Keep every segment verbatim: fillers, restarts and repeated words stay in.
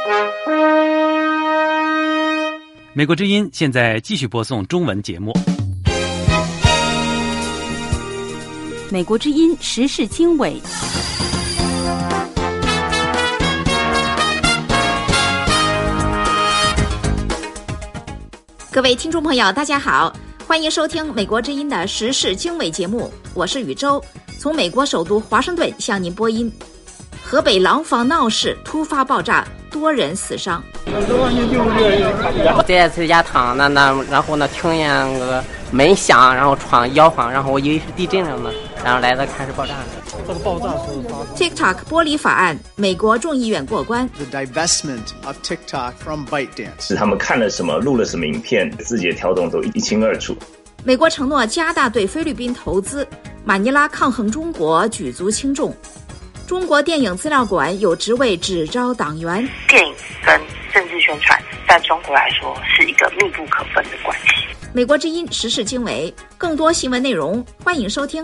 美国之音现在继续播送中文节目。 美国之音时事经纬， 各位听众朋友大家好，欢迎收听美国之音的时事经纬节目，我是宇宙，从美国首都华盛顿向您播音。河北廊坊闹市突发爆炸，多人死伤。 在自家躺那那，然后呢听见那个门响，然后窗摇晃，然后我以为是地震了呢，然后来了看是爆炸了。 这个爆炸是发生 TikTok 剥离法案，美国众议院过关。 The divestment of TikTok from ByteDance 是他们看了什么，录了什么影片，字节跳动都一清二楚。 美国承诺加大对菲律宾投资，马尼拉抗衡中国举足轻重。中国电影资料馆有职位只招党员。 电影跟政治宣传在中国来说是一个密不可分的关系。 美国之音时事经纬，更多新闻内容欢迎收听。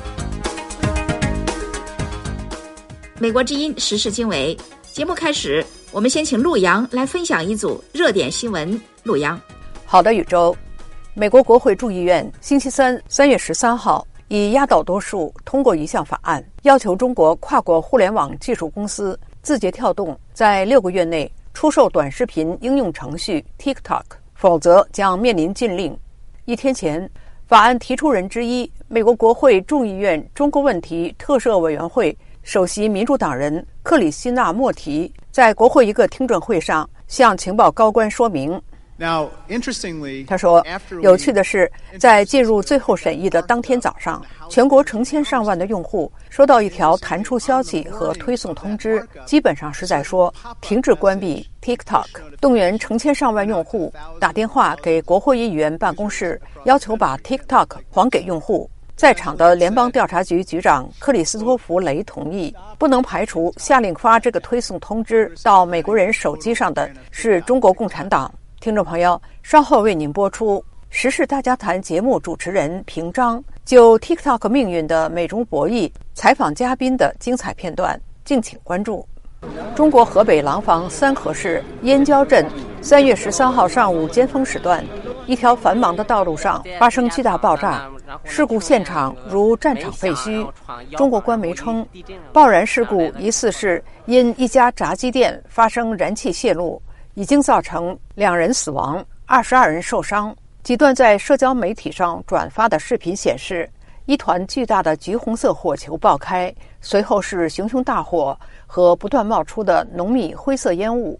美国之音时事经纬节目开始，我们先请陆洋来分享一组热点新闻。陆洋。 好的，宇宙。美国国会众议院星期三三月十三号以压倒多数通过一项法案，要求中国跨国互联网技术公司字节跳动在六个月内出售短视频应用程序 TikTok， 否则将面临禁令。一天前，法案提出人之一，美国国会众议院中国问题特设委员会首席民主党人克里希纳·莫提在国会一个听证会上向情报高官说明。 Now, interestingly, 他说，有趣的是，在进入最后审议的当天早上，全国成千上万的用户收到一条弹出消息和推送通知，基本上是在说停止关闭 TikTok， 动员成千上万用户打电话给国会议员办公室，要求把 TikTok 还给用户。在场的联邦调查局局长克里斯托弗·雷同意，不能排除下令发这个推送通知到美国人手机上的是中国共产党。听众朋友，稍后为您播出时事大家谈节目主持人平章就 TikTok 命运的美中博弈采访嘉宾的精彩片段，敬请关注。中国河北廊坊三河市燕郊镇三月十三号上午尖峰时段，一条繁忙的道路上发生巨大爆炸，事故现场如战场废墟。中国官媒称，爆燃事故疑似是因一家炸鸡店发生燃气泄漏，已经造成两人死亡，二十二人受伤。几段在社交媒体上转发的视频显示，一团巨大的橘红色火球爆开，随后是熊熊大火和不断冒出的浓密灰色烟雾。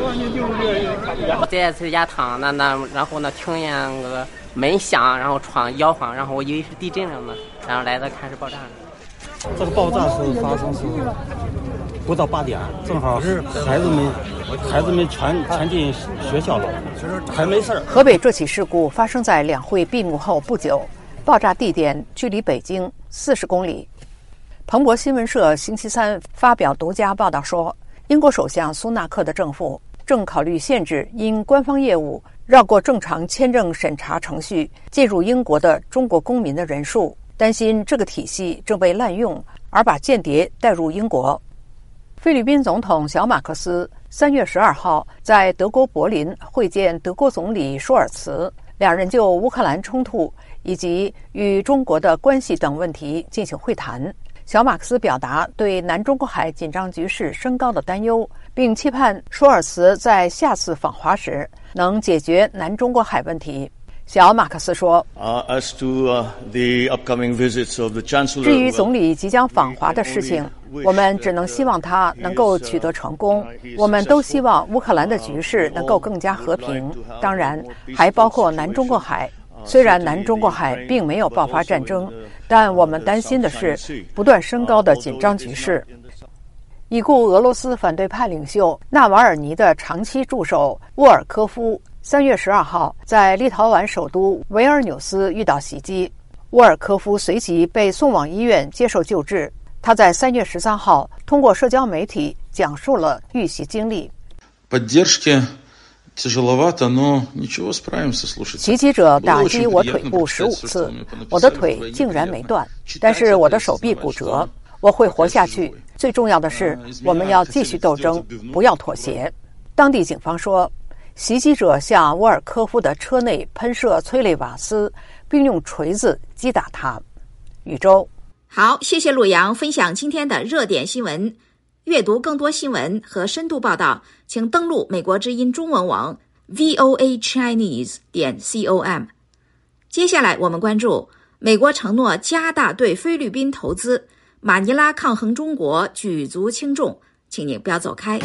在自家躺那那，然后呢听见那个门响，然后窗摇晃，然后我以为是地震了呢，然后来了看是爆炸了。 这个爆炸是发生是不到八点，正好是孩子们孩子们全全进学校了，还没事儿。 河北这起事故发生在两会闭幕后不久，爆炸地点距离北京四十公里。彭博新闻社星期三发表独家报道说，英国首相苏纳克的政府正考虑限制因官方业务绕过正常签证审查程序进入英国的中国公民的人数，担心这个体系正被滥用，而把间谍带入英国。菲律宾总统小马克思三月十二号在德国柏林会见德国总理舒尔茨，两人就乌克兰冲突以及与中国的关系等问题进行会谈。小马克思表达对南中国海紧张局势升高的担忧，并期盼舒尔茨在下次访华时能解决南中国海问题。小马克思说，至于总理即将访华的事情，我们只能希望他能够取得成功。我们都希望乌克兰的局势能够更加和平，当然还包括南中国海。虽然南中国海并没有爆发战争，但我们担心的是不断升高的紧张局势。已故俄罗斯反对派领袖纳瓦尔尼的长期助手沃尔科夫三月十二号在立陶宛首都维尔纽斯遇到袭击，沃尔科夫随即被送往医院接受救治。他在三月十三号通过社交媒体讲述了遇袭经历。袭击者打击我腿部十五次，我的腿竟然没断，但是我的手臂骨折。我会活下去，最重要的是我们要继续斗争，不要妥协。 当地警方说，袭击者向沃尔科夫的车内喷射催泪瓦斯，并用锤子击打他。宇宙， 好，谢谢陆阳分享今天的热点新闻。阅读更多新闻和深度报道，请登录美国之音中文网 v o a chinese 点 com。 接下来我们关注美国承诺加大对菲律宾投资，马尼拉抗衡中国举足轻重，请您不要走开。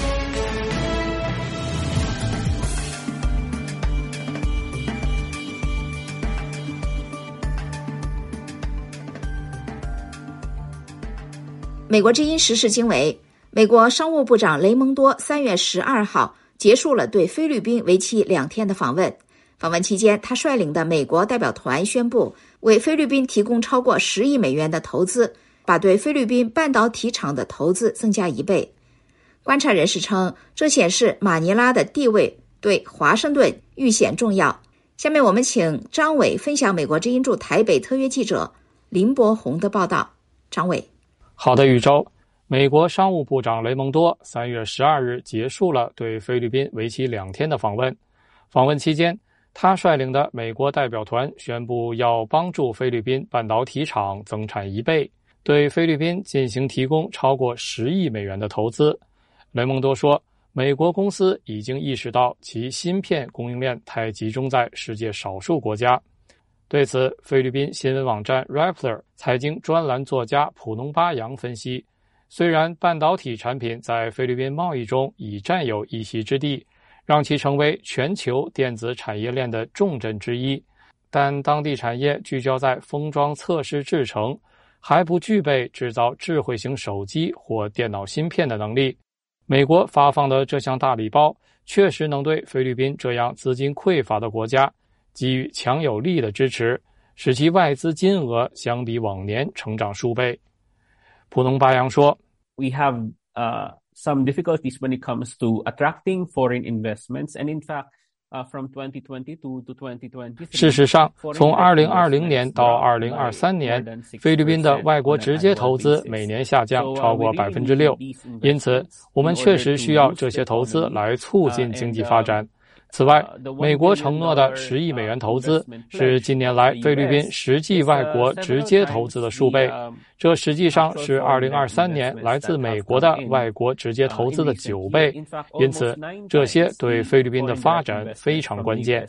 美国之音时事经纬，美国商务部长雷蒙多三月十二号结束了对菲律宾为期两天的访问。访问期间，他率领的美国代表团宣布为菲律宾提供超过十亿美元的投资，把对菲律宾半导体厂的投资增加一倍。观察人士称，这显示马尼拉的地位对华盛顿愈显重要。下面我们请张伟分享美国之音驻台北特约记者林柏宏的报道。张伟。 好的，宇宙。美国商务部长雷蒙多三月十二日结束了对菲律宾为期两天的访问。访问期间，他率领的美国代表团宣布要帮助菲律宾半导体厂增产一倍，对菲律宾进行提供超过十亿美元的投资。雷蒙多说，美国公司已经意识到其芯片供应链太集中在世界少数国家。对此，菲律宾新闻网站 Rappler 财经专栏作家普农巴扬分析，虽然半导体产品在菲律宾贸易中已占有一席之地，让其成为全球电子产业链的重镇之一，但当地产业聚焦在封装测试制程，还不具备制造智慧型手机或电脑芯片的能力。美国发放的这项大礼包确实能对菲律宾这样资金匮乏的国家给予强有力的支持，使其外资金额相比往年成长数倍。普农巴扬说 We have uh, some difficulties when it comes to attracting foreign investments, and in fact, uh, from twenty twenty-two to twenty twenty-three, 事实上，从二零二零年到二零二三年，菲律宾的外国直接投资每年下降超过百分之六，因此，我们确实需要这些投资来促进经济发展。此外，美国承诺的十亿美元投资是近年来菲律宾实际外国直接投资的数倍，这实际上是二零二三年来自美国的外国直接投资的九倍，因此这些对菲律宾的发展非常关键。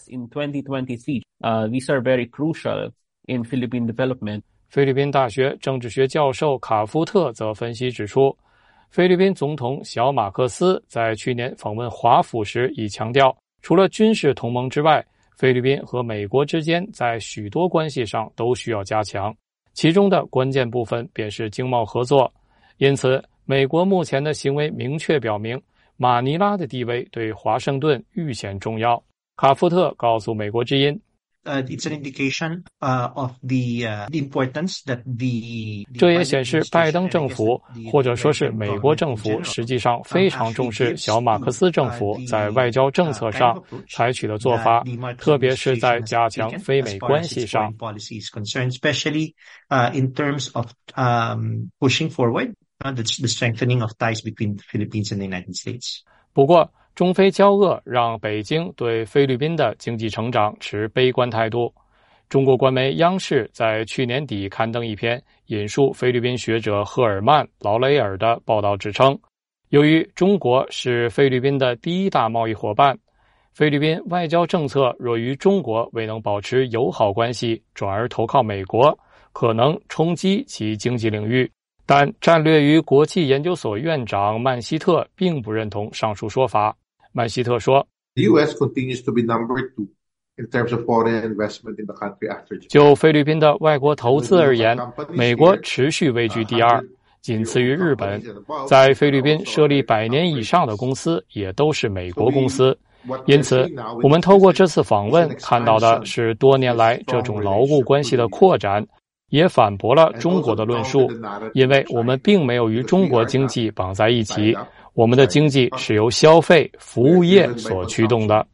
菲律宾大学政治学教授卡夫特则分析指出，菲律宾总统小马克思在去年访问华府时已强调，除了军事同盟之外，菲律宾和美国之间在许多关系上都需要加强，其中的关键部分便是经贸合作。因此，美国目前的行为明确表明，马尼拉的地位对华盛顿愈显重要。卡夫特告诉美国之音， Uh, it's an indication uh, of the, uh, the importance that the, the 这也显示拜登政府或者说是美国政府实际上非常重视小马克思政府在外交政策上采取的做法，特别是在加强非美关系上。 especially uh, in terms of um, pushing forward uh, the, the strengthening of ties between the Philippines and the United States. 不过，中菲交恶让北京对菲律宾的经济成长持悲观态度。中国官媒央视在去年底刊登一篇引述菲律宾学者赫尔曼·劳雷尔的报道，指称，由于中国是菲律宾的第一大贸易伙伴，菲律宾外交政策若与中国未能保持友好关系，转而投靠美国，可能冲击其经济领域。但战略与国际研究所院长曼希特并不认同上述说法。曼希特说 The U S continues to be number two in terms of foreign investment in the country after Japan. 就菲律宾的外国投资而言，美国持续位居第二，仅次于日本。在菲律宾设立百年以上的公司也都是美国公司。因此，我们透过这次访问看到的是多年来这种牢固关系的扩展，也反驳了中国的论述，因为我们并没有与中国经济绑在一起，我们的经济是由消费、服务业所驱动的。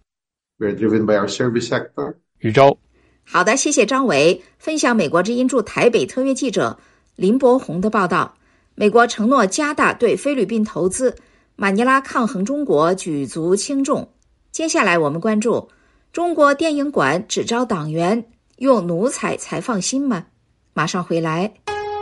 宇宙， 好的，谢谢张维分享美国之音驻台北特约记者林柏宏的报道。美国承诺加大对菲律宾投资， 马尼拉抗衡中国举足轻重。接下来我们关注中国电影馆只招党员，用奴才才放心吗？马上回来。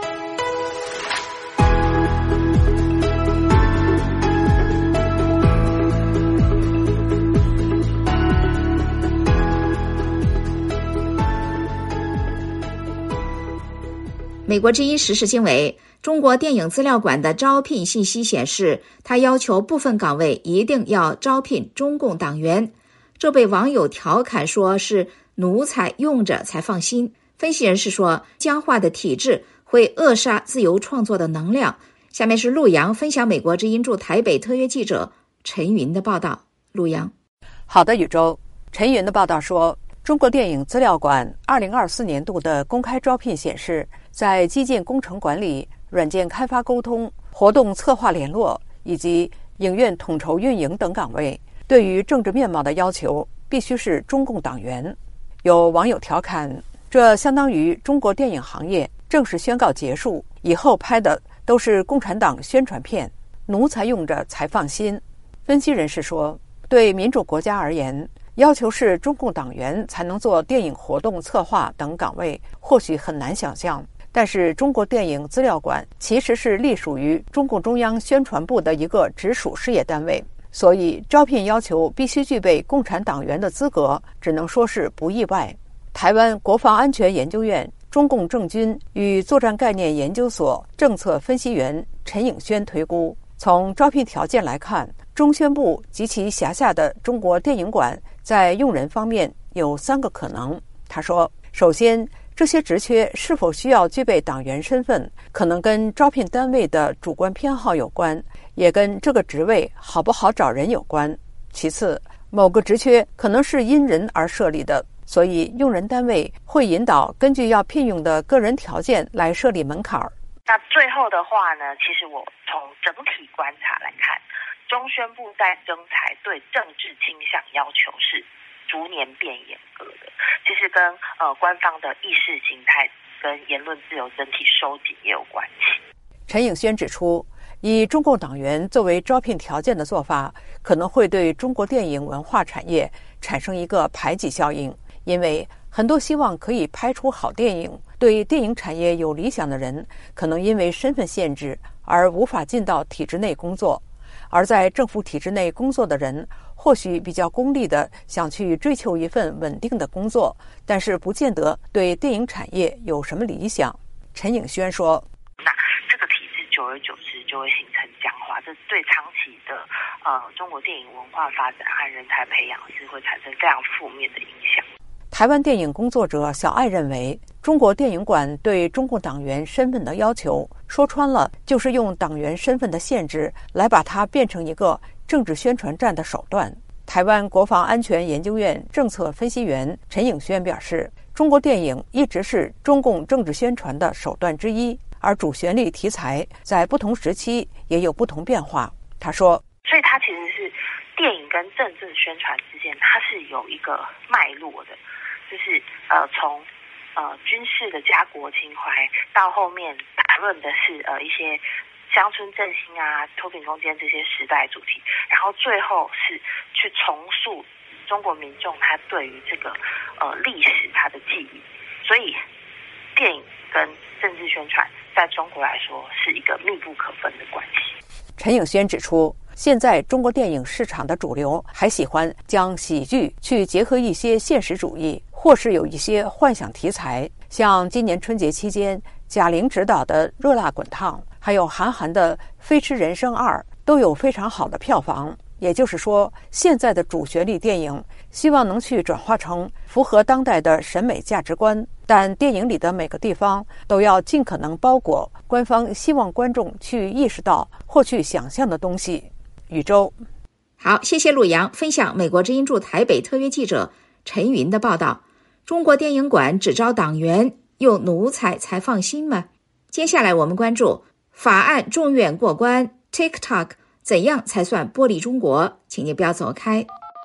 美国之音时事经纬，中国电影资料馆的招聘信息显示，他要求部分岗位一定要招聘中共党员，这被网友调侃说是奴才用着才放心。分析人士说，僵化的体制会扼杀自由创作的能量。下面是陆洋分享美国之音驻台北特约记者陈云的报道。陆洋， 好的，宇宙。陈云的报道说，中国电影资料馆二零二四年度的公开招聘显示，在基建工程管理、软件开发沟通、活动策划联络以及影院统筹运营等岗位，对于政治面貌的要求必须是中共党员。有网友调侃，这相当于中国电影行业正式宣告结束，以后拍的都是共产党宣传片，奴才用着才放心。分析人士说，对民主国家而言，要求是中共党员才能做电影活动策划等岗位，或许很难想象。但是中国电影资料馆其实是隶属于中共中央宣传部的一个直属事业单位，所以招聘要求必须具备共产党员的资格，只能说是不意外。台湾国防安全研究院中共政军与作战概念研究所政策分析员陈颖轩推估，从招聘条件来看，中宣部及其辖下的中国电影馆在用人方面有三个可能。他说，首先，这些职缺是否需要具备党员身份，可能跟招聘单位的主观偏好有关，也跟这个职位好不好找人有关。其次，某个职缺可能是因人而设立的，所以用人单位会引导根据要聘用的个人条件来设立门槛。 那最后的话呢，其实我从整体观察来看，中宣部在征才对政治倾向要求是逐年变严格的，其实跟呃官方的意识形态跟言论自由整体收紧也有关系。 陈颖轩指出，以中共党员作为招聘条件的做法，可能会对中国电影文化产业产生一个排挤效应，因为很多希望可以拍出好电影、对电影产业有理想的人，可能因为身份限制而无法进到体制内工作。而在政府体制内工作的人，或许比较功利的想去追求一份稳定的工作，但是不见得对电影产业有什么理想。陈颖轩说， 那这个体制久而久之就会形成僵化，这对长期的呃中国电影文化发展和人才培养是会产生非常负面的影响。 台湾电影工作者小爱认为，中国电影馆对中共党员身份的要求，说穿了就是用党员身份的限制来把它变成一个政治宣传战的手段。台湾国防安全研究院政策分析员陈颖轩表示，中国电影一直是中共政治宣传的手段之一，而主旋律题材在不同时期也有不同变化。他说， 所以它其实是电影跟政治宣传之间，它是有一个脉络的，就是呃从呃军事的家国情怀到后面谈论的是呃一些乡村振兴啊、脱贫攻坚这些时代主题，然后最后是去重塑中国民众他对于这个呃历史他的记忆。所以电影跟政治宣传在中国来说是一个密不可分的关系。 陈颖轩指出，现在中国电影市场的主流还喜欢将喜剧去结合一些现实主义，或是有一些幻想题材，像今年春节期间贾玲执导的《热辣滚烫》，还有韩寒的《飞驰人生二》，都有非常好的票房。也就是说，现在的主旋律电影希望能去转化成符合当代的审美价值观，但电影里的每个地方都要尽可能包裹官方希望观众去意识到或去想象的东西。宇宙， 好，谢谢陆洋分享美国之音驻台北特约记者陈云的报道。中国电影馆只招党员，用奴才才放心吗？接下来我们关注法案众院过关 TikTok 怎样才算剥离中国？请您不要走开。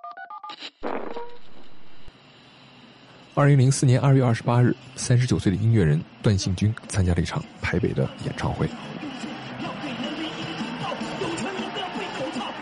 二零零四年二月二十八日，三十九岁的音乐人段信军参加了一场台北的演唱会。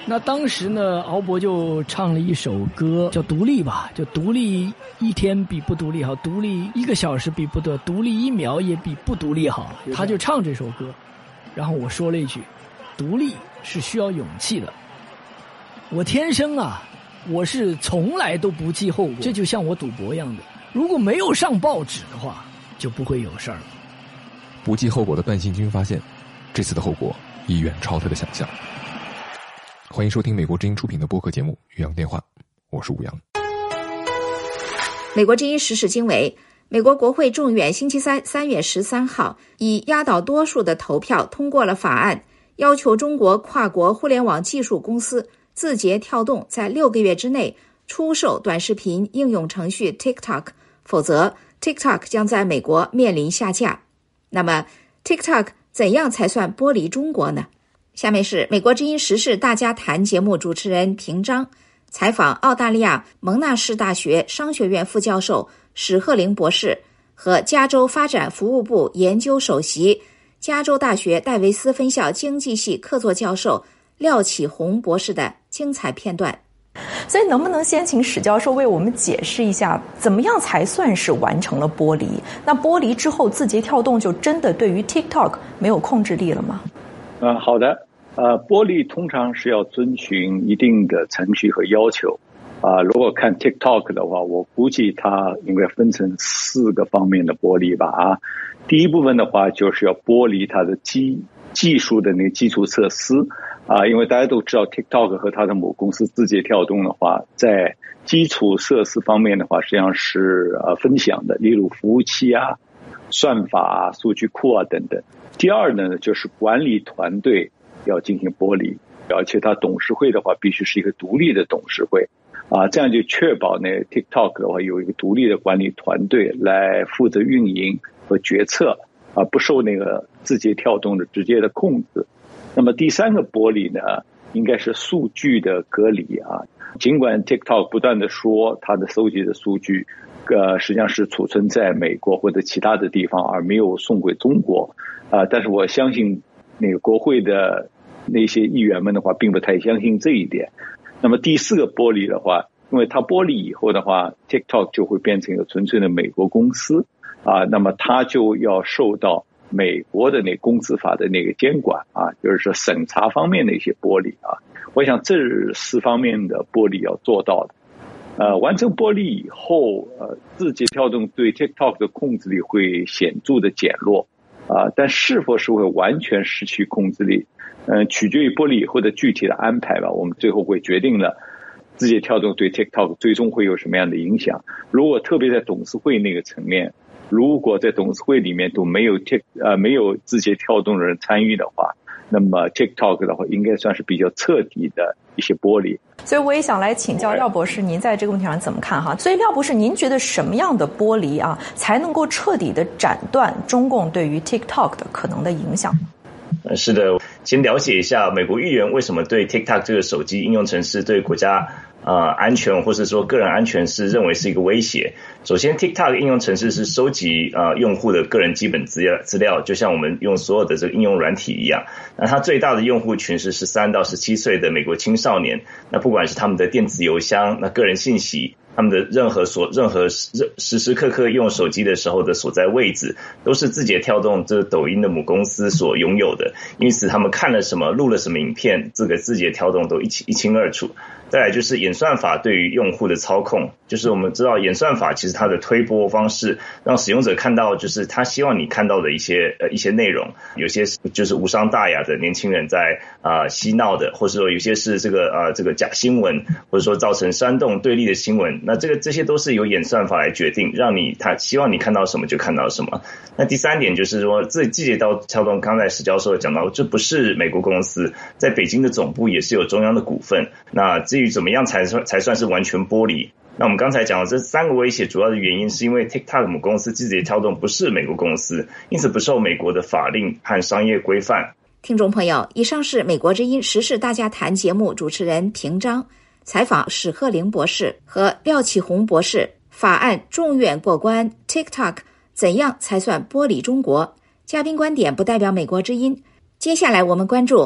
那当时呢，敖博就唱了一首歌，叫《独立》吧，就独立一天比不独立好，独立一个小时比不得，独立一秒也比不独立好。他就唱这首歌，然后我说了一句：“独立是需要勇气的。”我天生啊，我是从来都不计后果，这就像我赌博一样的，如果没有上报纸的话，就不会有事儿了。 不计后果的段信军发现，这次的后果已远超他的想象。欢迎收听美国之音出品的播客节目《岳阳电话》，我是吴阳。 美国之音时事经纬，美国国会众院星期三三月十三号以压倒多数的投票通过了法案，要求中国跨国互联网技术公司字节跳动在六个月之内出售短视频应用程序 TikTok， 否则 TikTok 将在美国面临下架。那么 TikTok 怎样才算剥离中国呢？下面是美国之音时事大家谈节目主持人平章采访澳大利亚蒙纳士大学商学院副教授史鹤龄博士和加州发展服务部研究首席、加州大学戴维斯分校经济系客座教授廖启红博士的精彩片段。 所以能不能先请史教授为我们解释一下，怎么样才算是完成了剥离？那剥离之后，字节跳动就真的对于 TikTok 没有控制力了吗？ 嗯，好的。呃，剥离通常是要遵循一定的程序和要求。啊、呃，如果看 TikTok 的话，我估计它应该分成四个方面的剥离吧。啊，第一部分的话就是要剥离它的基技术的那个基础设施。啊，因为大家都知道 TikTok 和它的母公司字节跳动的话，在基础设施方面的话，实际上是呃分享的，例如服务器啊、算法啊、数据库啊等等。第二呢，就是管理团队要进行剥离，而且它董事会的话必须是一个独立的董事会啊，这样就确保呢 TikTok 的话有一个独立的管理团队来负责运营和决策啊，不受那个字节跳动的直接的控制。那么第三个剥离呢，应该是数据的隔离啊。尽管 TikTok 不断的说它的收集的数据，呃，实际上是储存在美国或者其他的地方，而没有送回中国啊。但是我相信那个国会的那些议员们的话，并不太相信这一点。那么第四个剥离的话，因为它剥离以后的话 ，TikTok 就会变成一个纯粹的美国公司啊，那么它就要受到美国的那公司法的那个监管啊，就是说审查方面的一些剥离啊，我想这四方面的剥离要做到的。呃，完成剥离以后，呃，字节跳动对 TikTok 的控制力会显著的减弱啊，但是否是会完全失去控制力，嗯、呃，取决于剥离以后的具体的安排吧。我们最后会决定了字节跳动对 TikTok 最终会有什么样的影响。如果特别在董事会那个层面，如果在董事会里面都没有 Tik 呃没有字节跳动的人参与的话，那么 TikTok 的话应该算是比较彻底的一些剥离。 所以我也想来请教廖博士，您在这个问题上怎么看哈？所以廖博士，您觉得什么样的剥离啊，才能够彻底的斩断中共对于 TikTok 的可能的影响？ 是的，先了解一下美国议员为什么对 TikTok 这个手机应用程式对国家呃安全或是说个人安全是认为是一个威胁。首先 TikTok 应用程式是收集呃用户的个人基本资料资料，就像我们用所有的这个应用软体一样。那它最大的用户群是十三到十七岁的美国青少年，那不管是他们的电子邮箱、那个人信息，他们的任何所任何时时时刻刻用手机的时候的所在位置，都是字节跳动这抖音的母公司所拥有的。因此他们看了什么、录了什么影片，这个字节跳动都一清一清二楚。再来就是演算法对于用户的操控，就是我们知道演算法其实它的推播方式让使用者看到就是他希望你看到的一些呃一些内容，有些就是无伤大雅的年轻人在啊、呃、嬉闹的，或者说有些是这个呃这个假新闻，或者说造成煽动对立的新闻，那这个这些都是由演算法来决定，让你他希望你看到什么就看到什么。那第三点就是说，字节跳动刚才史教授讲到，这不是美国公司，在北京的总部也是有中央的股份。那至于怎么样才算才算是完全剥离？那我们刚才讲的这三个威胁，主要的原因是因为 TikTok 母公司字节跳动不是美国公司，因此不受美国的法令和商业规范。 听众朋友，以上是美国之音时事大家谈节目主持人平章采访史鹤龄博士和廖启红博士，法案众院过关 TikTok 怎样才算剥离中国？嘉宾观点不代表美国之音。接下来我们关注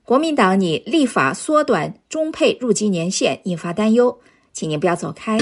国民党拟立法缩短中配入籍年限，引发担忧，请您不要走开。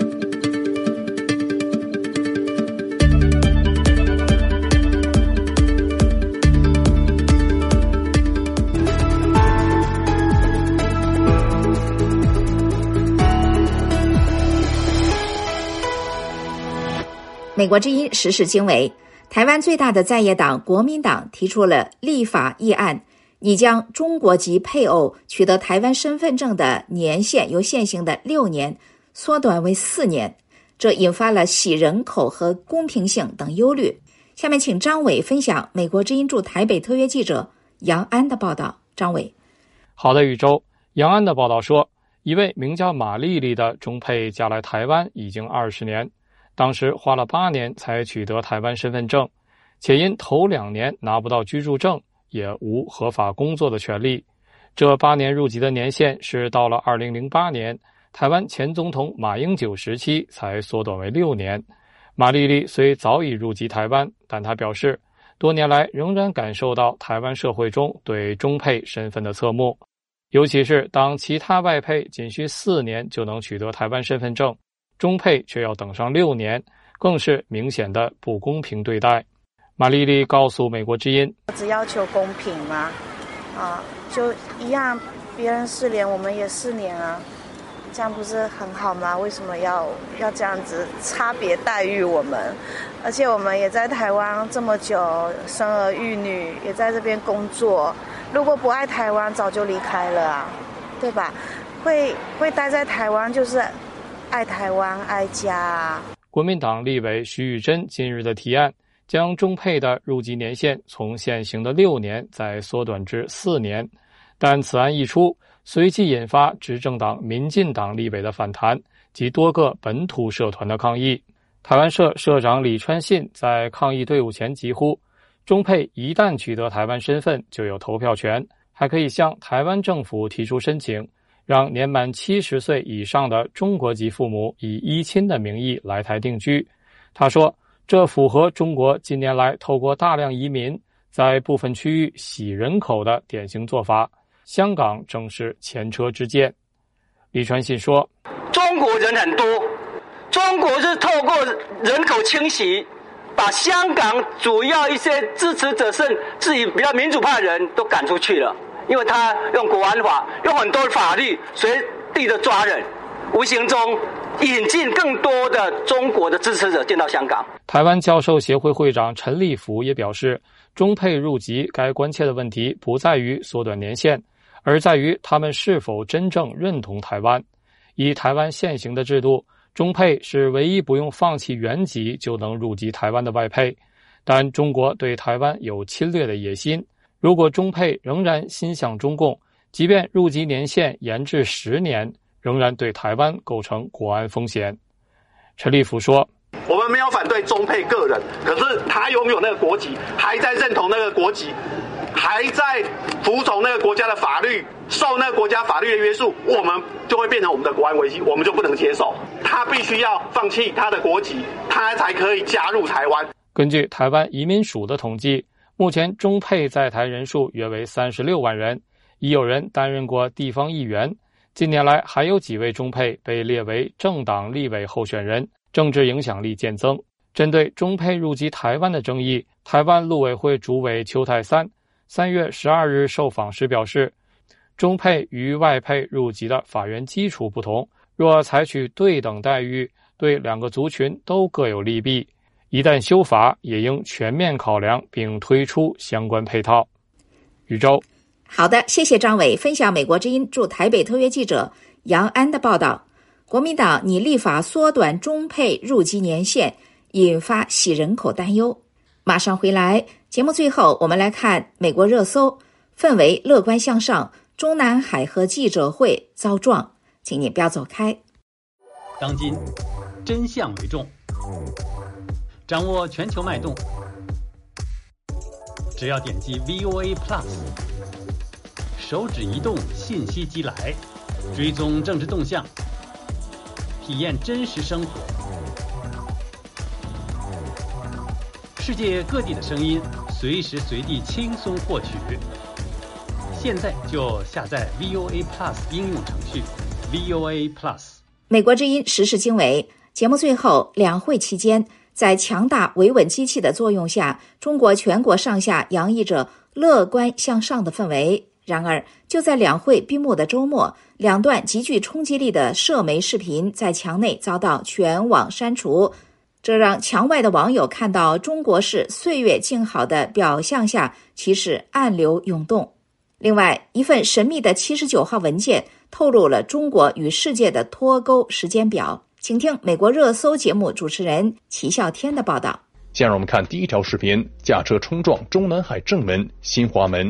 美国之音时事经纬，台湾最大的在野党国民党提出了立法议案，拟将中国籍配偶取得台湾身份证的年限由现行的六年缩短为四年，这引发了洗人口和公平性等忧虑。下面请张伟分享美国之音驻台北特约记者杨安的报道。张伟。 好的，宇宙。杨安的报道说，一位名叫马丽丽的中配嫁来台湾已经二十年，当时花了八年才取得台湾身份证，且因头两年拿不到居住证，也无合法工作的权利。这八年入籍的年限是到了二零零八年台湾前总统马英九时期才缩短为六年。马丽丽虽早已入籍台湾，但她表示多年来仍然感受到台湾社会中对中配身份的侧目，尤其是当其他外配仅需四年就能取得台湾身份证，中配却要等上六年，更是明显的不公平对待。马丽丽告诉美国之音， 只要求公平嘛，啊，就一样，别人四年我们也四年啊，这样不是很好吗？为什么要要这样子差别待遇我们？而且我们也在台湾这么久，生儿育女，也在这边工作，如果不爱台湾早就离开了啊，对吧？会会待在台湾就是爱台湾爱家啊。 国民党立委徐宇珍近日的提案，将中配的入籍年限从现行的六年再缩短至四年，但此案一出，随即引发执政党民进党立委的反弹及多个本土社团的抗议。台湾社社长李川信在抗议队伍前疾呼，中配一旦取得台湾身份就有投票权，还可以向台湾政府提出申请，让年满七十岁以上的中国籍父母以依亲的名义来台定居。他说，这符合中国近年来透过大量移民在部分区域洗人口的典型做法，香港正是前车之鉴。李传信说， 中国人很多，中国是透过人口清洗，把香港主要一些支持者甚至于比较民主派的人都赶出去了，因为他用国安法，用很多法律随地的抓人，无形中引进更多的中国的支持者进到香港。 台湾教授协会会长陈立福也表示，中配入籍该关切的问题不在于缩短年限，而在于他们是否真正认同台湾。以台湾现行的制度，中配是唯一不用放弃原籍就能入籍台湾的外配，但中国对台湾有侵略的野心，如果中配仍然心向中共，即便入籍年限延至十年，仍然对台湾构成国安风险。陈立福说， 我们没有反对中配个人，可是他拥有那个国籍，还在认同那个国籍，还在服从那个国家的法律，受那个国家法律的约束，我们就会变成我们的国安危机，我们就不能接受。他必须要放弃他的国籍，他才可以加入台湾。 根据台湾移民署的统计，目前中配在台人数约为三十六万人，已有人担任过地方议员。近年来还有几位中配被列为政党立委候选人，政治影响力渐增。针对中配入籍台湾的争议，台湾陆委会主委邱泰三三月十二日受访时表示，中配与外配入籍的法源基础不同，若采取对等待遇，对两个族群都各有利弊，一旦修法也应全面考量并推出相关配套。宇宙。 好的，谢谢张伟分享美国之音驻台北特约记者杨安的报道。国民党拟立法缩短中配入籍年限，引发洗人口担忧。马上回来，节目最后我们来看美国热搜，氛围乐观向上，中南海河记者会遭撞，请你不要走开。 当今真相为重，掌握全球脉动，只要点击 V O A Plus， 手指移动，信息即来，追踪政治动向，体验真实生活。世界各地的声音，随时随地轻松获取。 现在就下载 V O A Plus 应用程序 V O A Plus。 美国之音时事经纬节目最后，两会期间，在强大维稳机器的作用下，中国全国上下洋溢着乐观向上的氛围。然而，就在两会闭幕的周末，两段极具冲击力的社媒视频在墙内遭到全网删除，这让墙外的网友看到中国式岁月静好的表象下，其实暗流涌动。另外，一份神秘的七十九号文件透露了中国与世界的脱钩时间表。请听美国热搜节目主持人齐笑天的报道。 先让我们看第一条视频：驾车冲撞中南海正门新华门。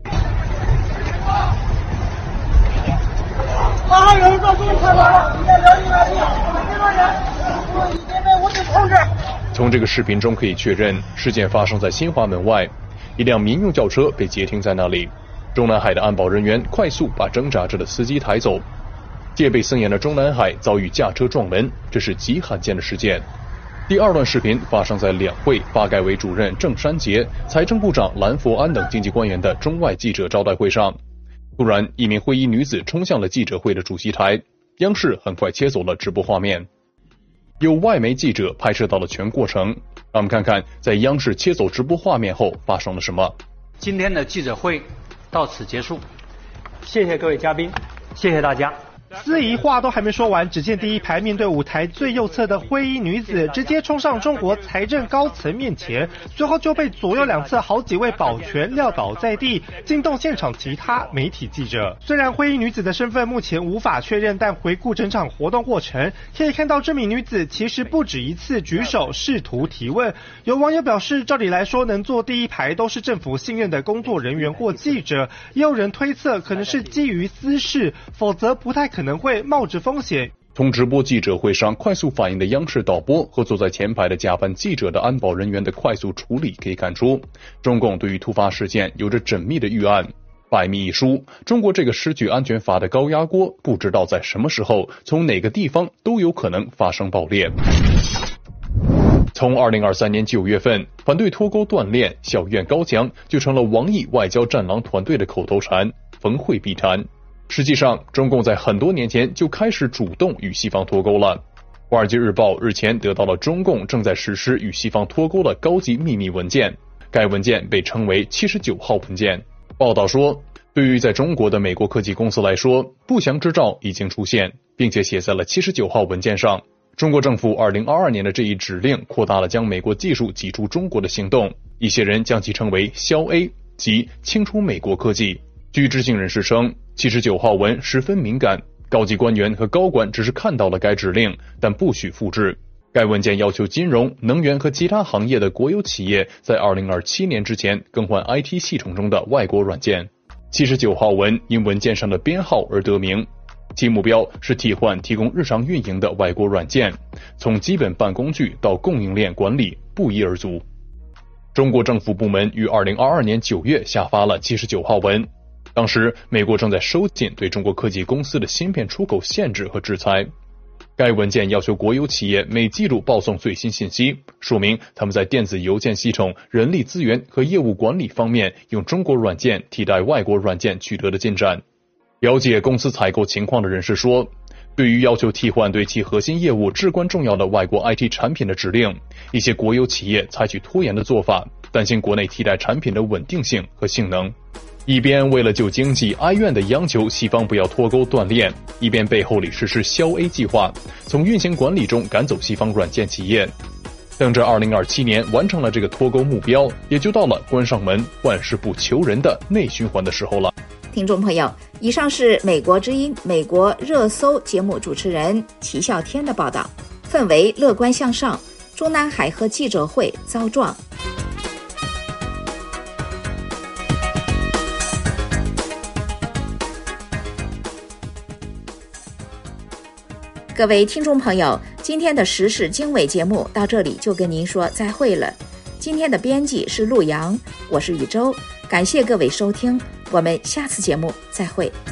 马上有人到中开门了，你在留意哪里？这帮人已经被武警控制。 从这个视频中可以确认，事件发生在新华门外，一辆民用轿车被截停在那里。中南海的安保人员快速把挣扎着的司机抬走。戒备森严的中南海遭遇驾车撞门，这是极罕见的事件。第二段视频发生在两会发改委主任郑山杰、财政部长蓝佛安等经济官员的中外记者招待会上。突然，一名灰衣女子冲向了记者会的主席台，央视很快切走了直播画面。有外媒记者拍摄到了全过程，让我们看看在央视切走直播画面后发生了什么。 今天的记者会到此结束，谢谢各位嘉宾，谢谢大家。 司仪话都还没说完，只见第一排面对舞台最右侧的灰衣女子直接冲上中国财政高层面前，随后就被左右两侧好几位保全撂倒在地，惊动现场其他媒体记者。虽然灰衣女子的身份目前无法确认，但回顾整场活动过程，可以看到这名女子其实不止一次举手试图提问。有网友表示，照理来说能坐第一排都是政府信任的工作人员或记者，也有人推测可能是基于私事，否则不太可能可能会冒着风险。 从直播记者会上快速反应的央视导播和坐在前排的假扮记者的安保人员的快速处理可以看出，中共对于突发事件有着缜密的预案。百密一疏，中国这个失去安全阀的高压锅，不知道在什么时候，从哪个地方都有可能发生爆裂。从二零二三年九月份，反对脱钩断链，小院高墙就成了王毅外交战狼团队的口头禅，逢会必谈。实际上，中共在很多年前就开始主动与西方脱钩了。华尔街日报日前得到了中共正在实施与西方脱钩的高级秘密文件，该文件被称为七十九号文件。报道说，对于在中国的美国科技公司来说，不祥之兆已经出现，并且写在了七十九号文件上。中国政府二零二二年的这一指令扩大了将美国技术挤出中国的行动，一些人将其称为销 A， 即清除美国科技。据知情人士称，七十九号文十分敏感，高级官员和高管只是看到了该指令，但不许复制。该文件要求金融、能源和其他行业的国有企业在二零二七年之前更换 I T 系统中的外国软件。七十九号文因文件上的编号而得名，其目标是替换提供日常运营的外国软件，从基本办工具到供应链管理不一而足。中国政府部门于二零二二年九月下发了七十九号文。当时，美国正在收紧对中国科技公司的芯片出口限制和制裁。该文件要求国有企业每季度报送最新信息，说明他们在电子邮件系统、人力资源和业务管理方面用中国软件替代外国软件取得的进展。了解公司采购情况的人士说，对于要求替换对其核心业务至关重要的外国 I T 产品的指令，一些国有企业采取拖延的做法，担心国内替代产品的稳定性和性能。一边为了救经济哀怨地央求西方不要脱钩断链，一边背后里实施销 A 计划，从运行管理中赶走西方软件企业。等着二零二七年完成了这个脱钩目标，也就到了关上门万事不求人的内循环的时候了。 听众朋友，以上是美国之音美国热搜节目主持人齐笑天的报道。氛围乐观向上，中南海河记者会遭撞。各位听众朋友，今天的时事经纬节目到这里就跟您说再会了。今天的编辑是陆阳，我是宇宙，感谢各位收听，我们下次节目再会。